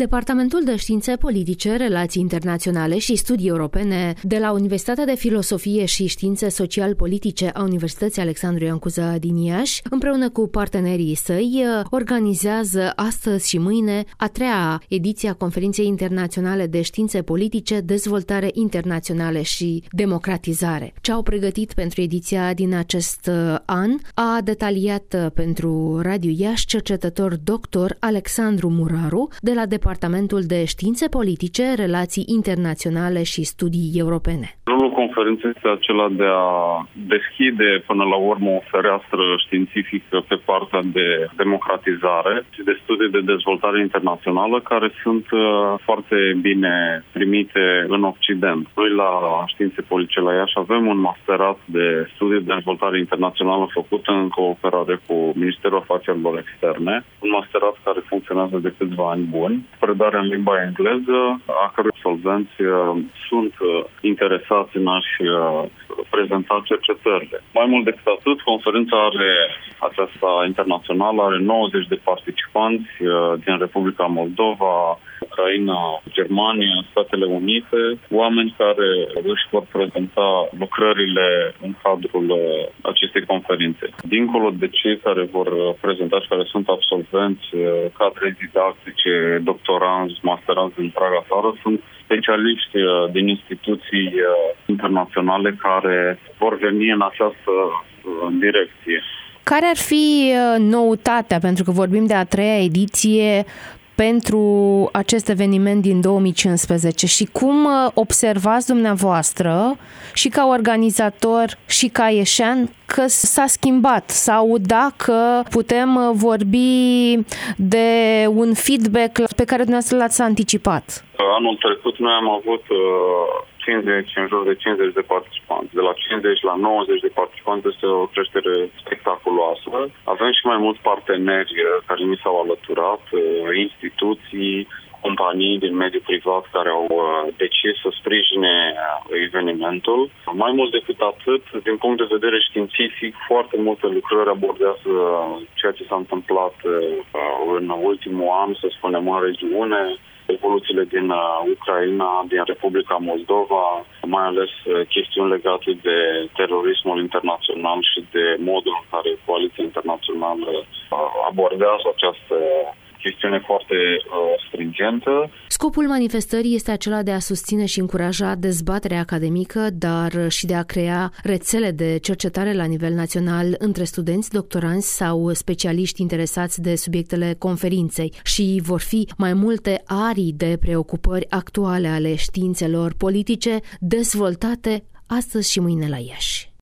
Departamentul de Științe Politice, Relații Internaționale și Studii Europene de la Universitatea de Filosofie și Științe Social-Politice a Universității Alexandru Ioan Cuza din Iași, împreună cu partenerii săi, organizează astăzi și mâine a treia ediție a Conferinței Internaționale de Științe Politice, Dezvoltare Internațională și Democratizare. Ce au pregătit pentru ediția din acest an a detaliat pentru Radio Iași cercetător dr. Alexandru Muraru de la Departamentul de Științe Politice, Relații Internaționale și Studii Europene. Rolul conferinței este acela de a deschide până la urmă o fereastră științifică pe partea de democratizare și de studii de dezvoltare internațională care sunt foarte bine primite în Occident. Noi la Științe Politice la Iași avem un masterat de studii de dezvoltare internațională făcut în cooperare cu Ministerul Afacerilor Externe, un masterat care funcționează de câțiva ani buni, predare în limba engleză, a cărui absolvenți sunt interesați în a-și prezenta cercetările. Mai mult decât atât, conferința aceasta internațională are 90 de participanți din Republica Moldova, Ucraina, Germania, Statele Unite, oameni care își vor prezenta lucrările în cadrul acestei conferințe. Dincolo de cei care vor prezenta și care sunt absolvenți, cadre didactice, doctoranți, masteranți din întreaga țară, sunt specialiști din instituții internaționale care vor veni în această direcție. Care ar fi noutatea, pentru că vorbim de a treia ediție, pentru acest eveniment din 2015 și cum observați dumneavoastră și ca organizator și ca ieșean că s-a schimbat sau dacă putem vorbi de un feedback pe care dumneavoastră l-ați anticipat? Anul trecut noi am avut în jur de 50 de participanți. De la 50 la 90 de participanți este o creștere spectaculoasă. Avem și mai mulți parteneri care ni s-au alăturat, instituții, companii din mediul privat care au decis să sprijine evenimentul. Mai mult decât atât, din punct de vedere științific, foarte multe lucrări abordează ceea ce s-a întâmplat în ultimul an, să spunem, în regiune, evoluțiile din Ucraina, din Republica Moldova, mai ales chestiuni legate de terorismul internațional și de modul în care coaliția internațională abordează această chestiune foarte stringentă. Scopul manifestării este acela de a susține și încuraja dezbaterea academică, dar și de a crea rețele de cercetare la nivel național între studenți, doctoranți sau specialiști interesați de subiectele conferinței și vor fi mai multe arii de preocupări actuale ale științelor politice dezvoltate astăzi și mâine la Iași.